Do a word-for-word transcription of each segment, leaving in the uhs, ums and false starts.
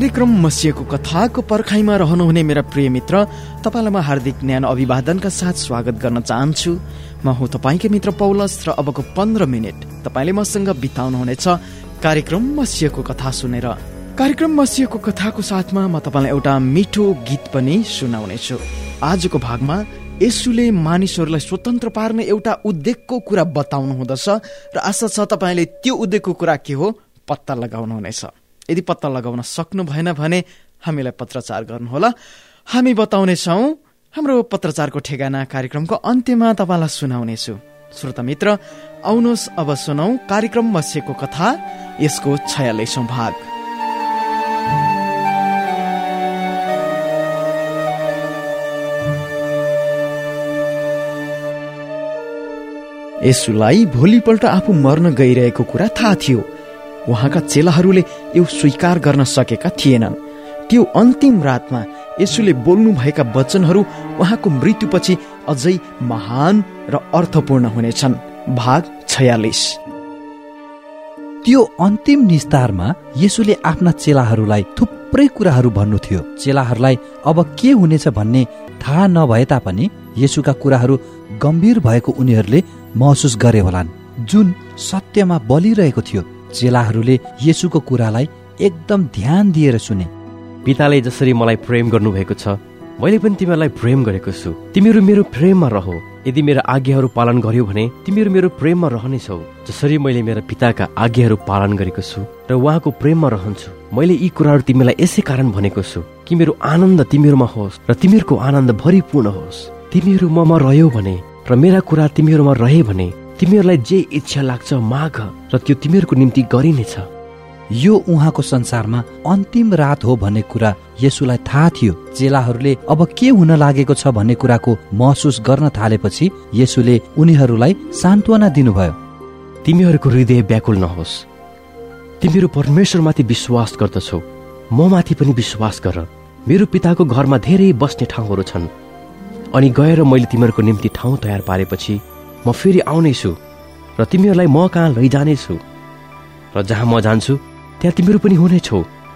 कार्यक्रम मसिएको कथाको पर्खाइमा रहनुहुने मेरा प्रिय मित्र, तपाईलाई म हार्दिक न्यानो अभिवादनका साथ स्वागत गर्न चाहन्छु। म हुँ तपाईकै मित्र पौलस र अबको पन्ध्र मिनट तपाईले मसँग बिताउनुहुनेछ कार्यक्रम मसिएको कथा सुनेर। कार्यक्रम मसिएको कथाको साथमा म तपाईलाई एउटा मिठो गीत पनि सुनाउनेछु। आजको भागमा येशूले मानिसहरूलाई स्वतन्त्र पार्ने एउटा उद्देश्यको कुरा बताउनु हुँदछ र आशा छ तपाईले त्यो उद्देश्यको कुरा के हो पत्ता लगाउनुहुनेछ। यदि पत्ता लगाउन सक्नु भएन भने हामीलाई पत्रचार गर्नुहोला, हामी बताउनेछौ। हाम्रो पत्रचारको ठेगाना कार्यक्रमको अन्त्यमा तपाईलाई सुनाउनेछु। श्रोता मित्र, आउनुहोस् अब सुनौ कार्यक्रम मसिएको कथा, यसको छयालिसौं भाग। येशूलाई भोलिपल्ट आफू मर्न गइरहेको कुरा थाहा थियो। उहाँका चेलाहरूले यो स्वीकार गर्न सकेका थिएनन्। त्यो अन्तिम रातमा येशूले बोल्नु भएका वचनहरू उहाँको मृत्युपछि अझै महान र अर्थपूर्ण हुनेछन्। भाग छयालिस। त्यो अन्तिम निस्तारमा येशूले आफ्ना चेलाहरूलाई थुप्रै कुराहरू भन्नु थियो। चेलाहरूलाई अब के हुनेछ भन्ने थाहा नभए तापनि येशूका कुराहरू गम्भीर भएको उनीहरूले महसुस गरे होलान्, जुन सत्यमा बलिरहेको थियो। चेलाहरूले येशूको कुरालाई एकदम ध्यान दिएर सुने। पिताले जसरी मलाई प्रेम गर्नुभएको छ, मैले पनि तिमीहरूलाई प्रेम गरेको छु। तिमीहरू मेरो प्रेममा रहो। यदि मेरो आज्ञाहरू पालन गर्यो भने तिमीहरू मेरो प्रेममा रहनेछौ, जसरी मैले मेरो पिताका आज्ञाहरू पालन गरेको छु र उहाँको प्रेममा रहन्छु। मैले यी कुराहरू तिमीलाई यसै कारण भनेको छु कि मेरो आनन्द तिमीहरूमा होस् र तिमीहरूको आनन्द भरिपूर्ण होस्। तिमीहरू ममा रह्यो भने र मेरा कुरा तिमीहरूमा रहे भने तिमीहरूलाई जे इच्छा लाग्छ माग र त्यो तिमीहरूको निम्ति गरिनेछ। यो उहाँको संसारमा अन्तिम रात हो भन्ने कुरा येशूलाई थाहा थियो। चेलाहरूले अब के हुन लागेको छ भन्ने कुराको महसुस गर्न थालेपछि येशूले उनीहरूलाई सान्त्वना दिनुभयो। तिमीहरूको हृदय व्याकुल नहोस्। तिमीहरू परमेश्वरमाथि विश्वास गर्दछौ, म माथि पनि विश्वास गर। मेरो पिताको घरमा धेरै बस्ने ठाउँहरू छन्, अनि गएर मैले तिमीहरूको निम्ति ठाउँ तयार पारेपछि म फेरि आउनेछु र तिमीहरूलाई म कहाँ लैजानेछु। र जहाँ म जान्छु त्यहाँ तिमीहरू पनि हुनेछौ।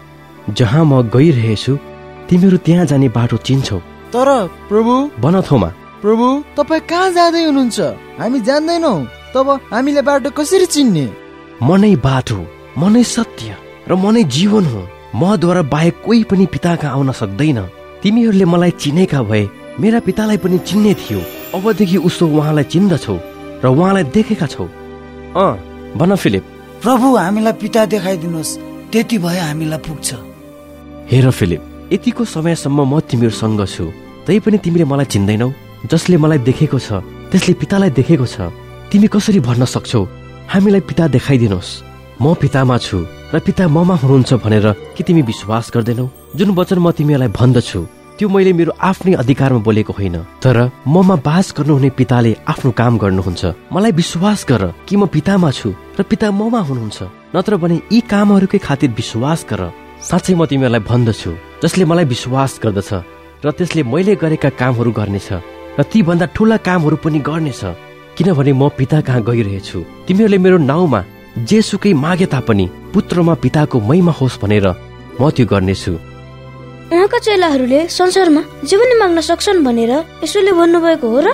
जहाँ म गइरहेछु तिमीहरू त्यहाँ जाने बाटो चिन्छौ। तर प्रभु, भन थोमा, प्रभु तपाईँ कहाँ जाँदै हुनुहुन्छ? हामी जान्दैनौ, तब हामीले बाटो कसरी चिन्ने? म नै बाटो, म नै सत्य र म नै जीवन हुँ। मद्वारा बाहेक कोही पनि पिता कहाँ आउन सक्दैन। तिमीहरूले मलाई चिनेका भए मेरा पितालाई पनि चिन्ने थियो। अबदेखि उसो उहाँलाई चिन्दछौ र उहाँलाई देखेका छौ। अँ भन फिलिप। प्रभु हामीलाई पिता देखाइदिनुहोस्, त्यति भए हामीलाई पुग्छ। हेर फिलिप, यतिको समयसम्म म तिमीहरूसँग छु, तै पनि तिमीले मलाई चिन्दैनौ। जसले मलाई देखेको छ त्यसले पितालाई देखेको छ। तिमी कसरी भन्न सक्छौ हामीलाई पिता देखाइदिनुहोस्? म पितामा छु र पिता ममा हुनुहुन्छ भनेर कि तिमी विश्वास गर्दैनौ? जुन वचन म तिमीहरूलाई भन्दछु त्यो मैले मेरो आफ्नै अधिकारमा बोलेको होइन, तर ममा बास गर्नुहुने पिताले आफ्नो काम गर्नुहुन्छ। मलाई विश्वास गर कि म पितामा छु र पिता ममा हुनुहुन्छ, नत्र भने यी कामहरूकै खातिर विश्वास गर। साँच्चै म तिमीहरूलाई भन्दछु, जसले मलाई विश्वास गर्दछ र त्यसले मैले गरेका कामहरू गर्नेछ र ती भन्दा ठूला कामहरू पनि गर्नेछ, किनभने म पिता कहाँ गइरहेछु। तिमीहरूले मेरो नाउँमा जेसुकै मागे तापनि पुत्रमा पिताको महिमा होस् भनेर म त्यो गर्नेछु। उहाँका चेलाहरूले संसारमा जे पनि माग्न सक्छन् भनेर येशूले भन्नुभएको हो र?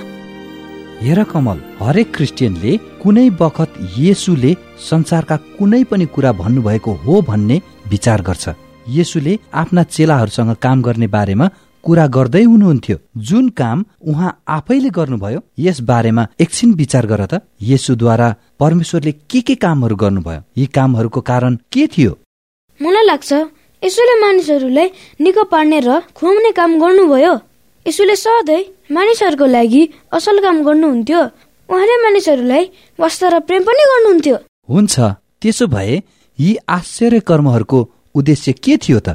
हेर कमल, हरेक क्रिस्चियनले कुनै बखत येशूले संसारका कुनै पनि कुरा भन्नुभएको हो भन्ने विचार गर्छ। येशूले आफ्ना चेलाहरूसँग काम गर्ने बारेमा कुरा गर्दै हुनुहुन्थ्यो। जुन काम उहाँ आफैले गर्नुभयो यस बारेमा एकछिन विचार गर त। येशूद्वारा परमेश्वरले के के कामहरू गर्नुभयो? यी कामहरूको कारण के थियो? मलाई लाग्छ येशूले मानिसहरूलाई निको पार्ने र खुवाउने काम गर्नुभयो। येशूले सधैँ मानिसहरूको लागि असल काम गर्नुहुन्थ्यो। उहाँले मानिसहरूलाई वास्ता र प्रेम पनि गर्नुहुन्थ्यो। हुन्छ, त्यसो भए यी आश्चर्य कर्महरूको उद्देश्य के थियो त?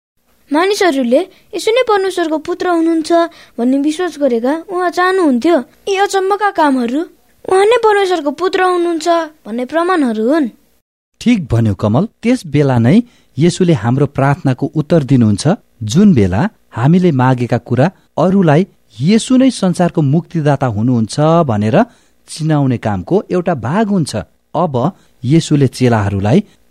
मानिसहरूले येशू नै परमेश्वरको पुत्र हुनुहुन्छ भन्ने विश्वास गरेका उहाँ चाहनुहुन्थ्यो। यी अचम्मका कामहरू उहाँ नै परमेश्वरको पुत्र हुनुहुन्छ भन्ने प्रमाणहरू हुन्। ठिक भन्यो कमल। त्यस बेला नै येशूले हाम्रो प्रार्थनाको उत्तर दिनुहुन्छ, जुन बेला हामीले मागेका कुरा अरूलाई येशू नै संसारको मुक्तिदाता हुनुहुन्छ भनेर चिनाउने कामको एउटा भाग हुन्छ। अब येशूले चेलाहरूलाई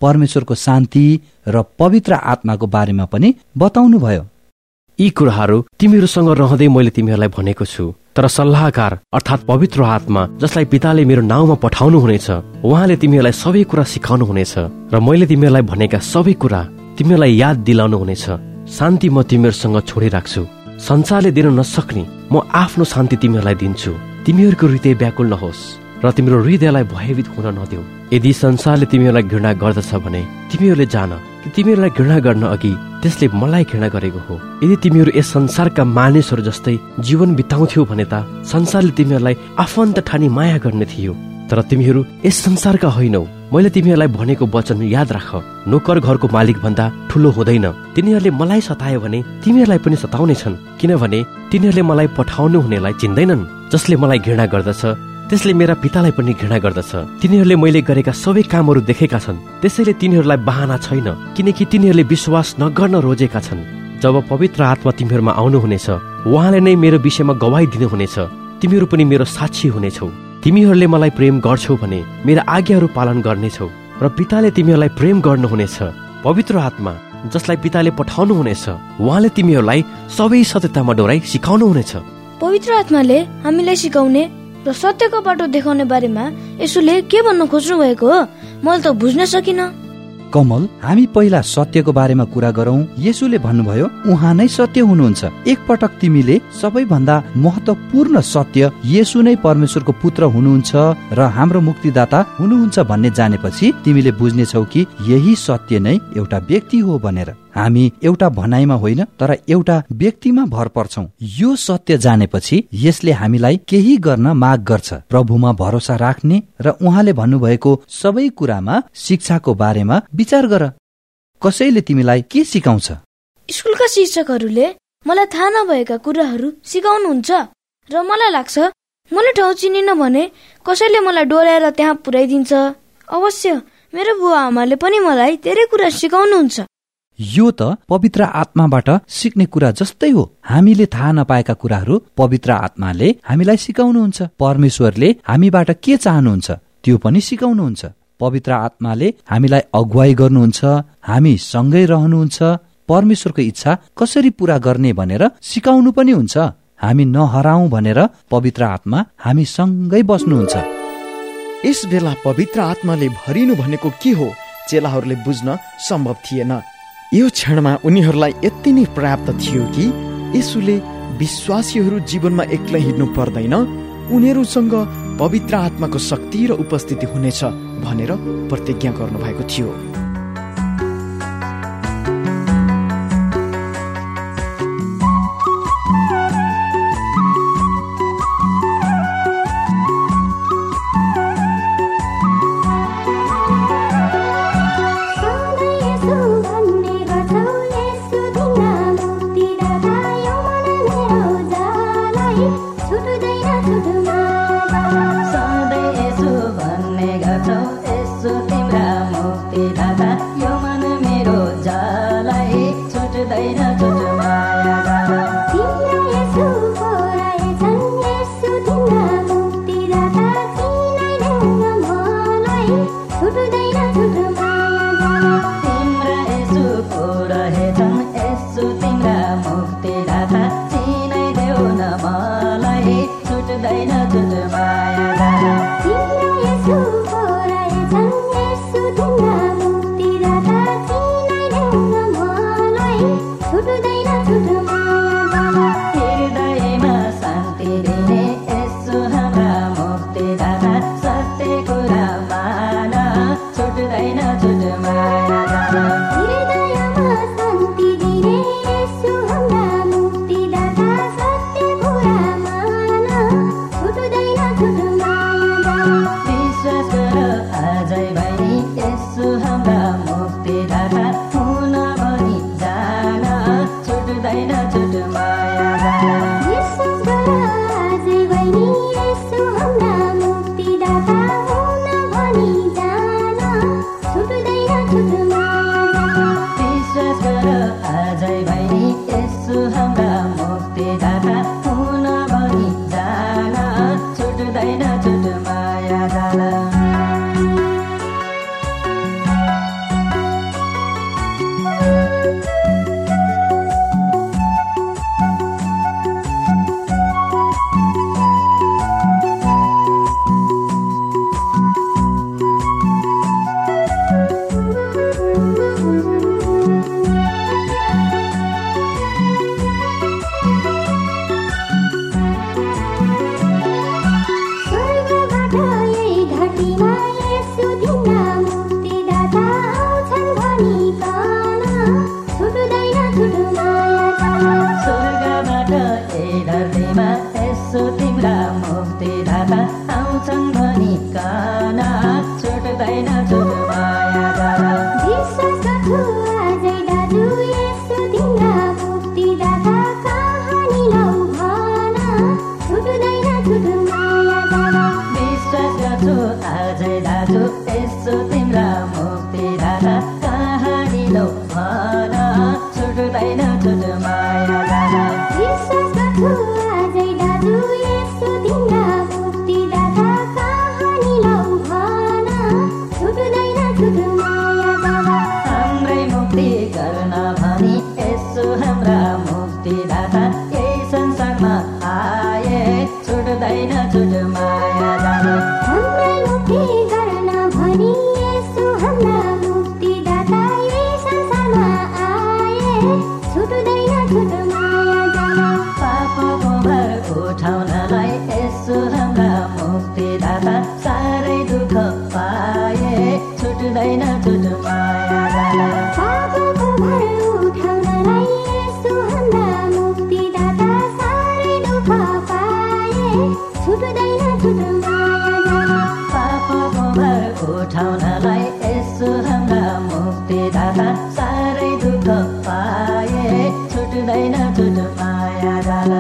परमेश्वरको शान्ति र पवित्र आत्माको बारेमा पनि बताउनुभयो। यी कुराहरू तिमीहरूसँग रहँदै मैले तिमीहरूलाई भनेको छु, तर सल्लाहकार अर्थात् पवित्र आत्मा जसलाई पिताले मेरो नाउँमा पठाउनु हुनेछ, उहाँले तिमीहरूलाई सबै कुरा सिकाउनु हुनेछ र मैले तिमीहरूलाई भनेका सबै कुरा तिमीहरूलाई याद दिलाउनु हुनेछ। शान्ति म तिमीहरूसँग छोडिराख्छु, संसारले दिन नसक्ने म आफ्नो शान्ति तिमीहरूलाई दिन्छु। तिमीहरूको हृदय व्याकुल नहोस् र तिम्रो हृदयलाई भयभीत हुन नदेऊ। यदि संसारले तिमीहरूलाई घृणा गर्दछ भने तिमीहरूले जान कि तिमीहरूलाई घृणा गर्न अघि त्यसले मलाई घृणा गरेको हो। यदि तिमीहरू यस संसारका मानिसहरू जस्तै जीवन बिताउँथ्यौ भने त संसारले तिमीहरूलाई आफन्त ठानी माया गर्ने थियो, तर तिमीहरू यस संसारका होइनौ। मैले तिमीहरूलाई भनेको वचन याद राख, नोकर घरको मालिक भन्दा ठुलो हुँदैन। तिनीहरूले मलाई सतायो भने तिमीहरूलाई पनि सताउने छन्, किनभने तिनीहरूले मलाई पठाउनु हुनेलाई चिन्दैनन्। जसले मलाई घृणा गर्दछ त्यसले मेरा पितालाई पनि घृणा गर्दछ। तिनीहरूले मैले गरेका सबै कामहरू देखेका छन्, त्यसैले तिनीहरूलाई बहाना छैन, किनकि तिनीहरूले विश्वास नगर्न रोजेका छन्। जब पवित्र आत्मा तिमीहरूमा आउनुहुनेछ, उहाँले नै मेरो विषयमा गवाही दिनुहुनेछ। तिमीहरू पनि मेरो साक्षी हुनेछौ। तिमीहरूले मलाई प्रेम गर्छौ भने मेरा आज्ञाहरू पालन गर्नेछौ र पिताले तिमीहरूलाई प्रेम गर्नुहुनेछ। पवित्र आत्मा जसलाई पिताले पठाउनु हुनेछ, उहाँले तिमीहरूलाई सबै सत्यतामा डोराई सिकाउनु हुनेछ। पवित्र आत्माले हामीलाई सिकाउने र सत्यको बाटो देखाउने बारेमा यसुले के भन्न खोज्नु भएको हो, मैले त बुझ्न सकिनँ। कमल, हामी पहिला सत्यको बारेमा कुरा गरौं। येशूले भन्नुभयो उहाँ नै सत्य हुनुहुन्छ। एकपटक तिमीले सबैभन्दा महत्वपूर्ण सत्य येशू नै परमेश्वरको पुत्र हुनुहुन्छ र हाम्रो मुक्तिदाता हुनुहुन्छ भन्ने जानेपछि तिमीले बुझ्नेछौ कि यही सत्य नै एउटा व्यक्ति हो भनेर। हामी एउटा भनाइमा होइन तर एउटा व्यक्तिमा भर पर्छौं। यो सत्य जानेपछि यसले हामीलाई केही गर्न माग गर्छ। प्रभुमा भरोसा राख्ने र उहाँले भन्नुभएको सबै कुरामा शिक्षाको बारेमा विचार गर। कसैले तिमीलाई के सिकाउँछ? स्कुलका शिक्षकहरूले मलाई थाहा नभएका कुराहरू सिकाउनुहुन्छ र मलाई लाग्छ मैले ठाउँ चिनिन भने कसैले मलाई डोर्याएर त्यहाँ पुर्याइदिन्छ। अवश्य मेरो बुवा आमाले पनि मलाई धेरै कुरा सिकाउनुहुन्छ। यो त पवित्र आत्माबाट सिक्ने कुरा जस्तै हो। हामीले थाहा नपाएका कुराहरू पवित्र आत्माले हामीलाई सिकाउनुहुन्छ। परमेश्वरले हामीबाट के चाहनुहुन्छ त्यो पनि सिकाउनुहुन्छ। पवित्र आत्माले हामीलाई अगुवाई गर्नुहुन्छ, हामी सँगै रहनुहुन्छ, परमेश्वरको इच्छा कसरी पूरा गर्ने भनेर सिकाउनु पनि हुन्छ। हामी नहराउँ भनेर पवित्र आत्मा हामी सँगै बस्नुहुन्छ। यस बेला पवित्र आत्माले भरिनु भनेको के हो चेलाहरूले बुझ्न सम्भव थिएन। यो क्षणमा उनीहरूलाई यति नै पर्याप्त थियो कि येशूले विश्वासीहरू जीवनमा एक्लै हिँड्नु पर्दैन, उनीहरूसँग पवित्र आत्माको शक्ति र उपस्थिति हुनेछ भनेर प्रतिज्ञा गर्नुभएको थियो। धरतीमा यसो तिम्रा मुक्तिदाता आउँछन् भनिकन छुट्दैन छुट माया जाला। विश्वास गर्छु आजै दाजु यसो तिम्रा मुक्तिदाता कहानी लौ भन छुट्दैन छुट माया जाला। विश्वास गर्छु आजै दाजु यसो तिम्रा मुक्तिदाता कहानी लौ भन छुट्दैन छुट माया जाला। विश्वास गर्छु आजै दाजु यसो तिम्रा मुक्तिदाता कहानी लौ भन छुट्दैन छुट माया जाला। हाम्रै मुक्ति गर्न भनी यसो हाम्रा मुक्तिदाता यही संसारमा आए छुट्दैन छुट माया जाला। हाम्रै मुक्ति गर्न भनी यसो हाम्रा मुक्तिदाता यही संसारमा आए छुट्दैन छुट माया जाला। पापको भार उठाउनलाई यसो हाम्रा मुक्तिदाता साह्रै दुःख पाए छुट्दैन छुट माया जाला। पापको भार उठाउनलाई यसो हाम्रा मुक्तिदाता साह्रै दुःख पाए छुट्दैन छुट माया जाला। पापको भार उठाउनलाई यसो हाम्रा मुक्तिदाता साह्रै दुःख पाए छुट्दैन छुट माया जाला।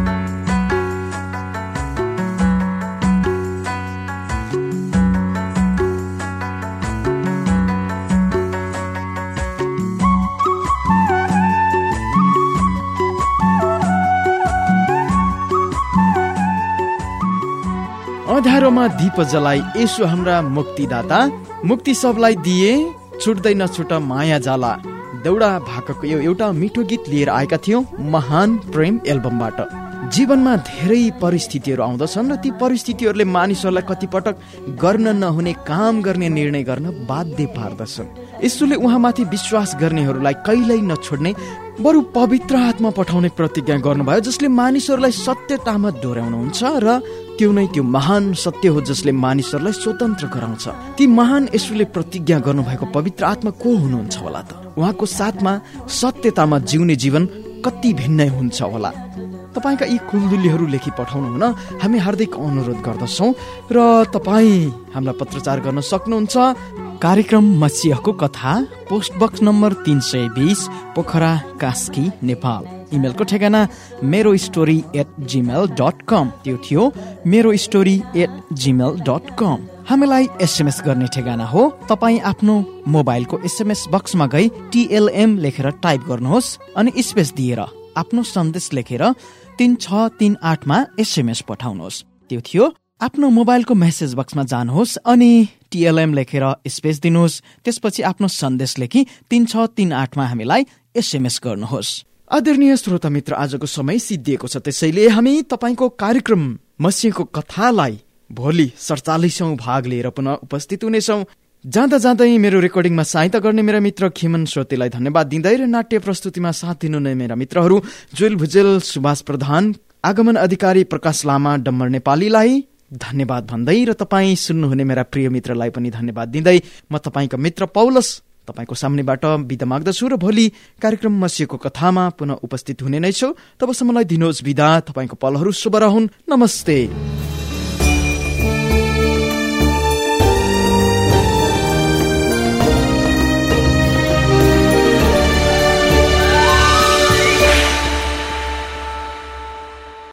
अँध्यारोमा दीप जलाई यसो हाम्रा मुक्तिदाता मुक्ति सबलाई दिए छुट्दैन छुट माया जाला। दौडा भाकाको यो एउटा मिठो गीत लिएर आएका थियौं महान प्रेम एल्बमबाट। जीवनमा धेरै परिस्थितिहरू आउँदछन् र ती परिस्थितिहरूले मानिसहरूलाई कतिपटक गर्न नहुने काम गर्ने निर्णय गर्न बाध्य पार्दछन्। यसोले उहाँमाथि विश्वास गर्नेहरूलाई कहिल्यै नछोड्ने बरु पवित्र आत्मा पठाउने प्रतिज्ञा गर्नुभयो, जसले मानिसहरूलाई सत्यतामा डोर्याउनुहुन्छ र त्यो नै त्यो महान सत्य हो जसले मानिसहरूलाई स्वतन्त्र गराउँछ। ती महान यसोले प्रतिज्ञा गर्नुभएको पवित्र आत्मा को हुनुहुन्छ होला त? उहाँको साथमा सत्यतामा जिउने जीवन कति भिन्नै हुन्छ होला। तपाईका यी कुलदुलीहरू लेखी पठाउनु हुन हामी हार्दिक अनुरोध गर्दछौँ र तपाईँ हामीलाई पत्रचार गर्न सक्नुहुन्छ। कार्यक्रम मसिहको कथा, पोस्ट बक्स नम्बर तीन सय बीस, पोखरा, कास्की, नेपाल। इमेलको ठेगाना मेरो story at Gmail dot com. त्यो थियो मेरो story at Gmail dot com. हामीलाई एसएमएस गर्ने ठेगाना हो, तपाईँ आफ्नो मोबाइलको एसएमएस बक्समा गई टिएलएम लेखेर टाइप गर्नुहोस् अनि स्पेस दिएर आफ्नो सन्देश लेखेर तीन छ तीन आठमा एसएमएस पठाउनुहोस्। त्यो थियो आफ्नो मोबाइलको मेसेज बक्समा जानुहोस् अनि टिएलएम लेखेर स्पेस दिनुहोस्, त्यसपछि आफ्नो सन्देश लेखी तीन छ तीन आठमा हामीलाई एसएमएस गर्नुहोस्। आदरणीय श्रोता मित्र, आजको समय सिद्धिएको छ, त्यसैले हामी तपाईँको कार्यक्रम मसिहको कथालाई भोलि सडचालिसौं भाग लिएर पुनः उपस्थित हुनेछौँ। जाँदा जाँदै मेरो रेकर्डिङमा सहायता गर्ने मेरा मित्र खिमन श्रोतेलाई धन्यवाद दिँदै र नाट्य प्रस्तुतिमा साथ दिनुहुने मेरा मित्रहरू जुल भुजेल, सुभाष प्रधान, आगमन अधिकारी प्रकाश लामा, डम्बर नेपालीलाई धन्यवाद भन्दै र तपाईँ सुन्नुहुने मेरा प्रिय मित्रलाई पनि धन्यवाद दिँदै म तपाईँको मित्र पौलस तपाईँको सामनेबाट बिदा माग्दछु र भोलि कार्यक्रम मसिहको कथामा पुनः उपस्थित हुने नै छु। तबसम्मलाई दिनुहोस् बिदा। तपाईँको पलहरू शुभ रहून्। नमस्ते।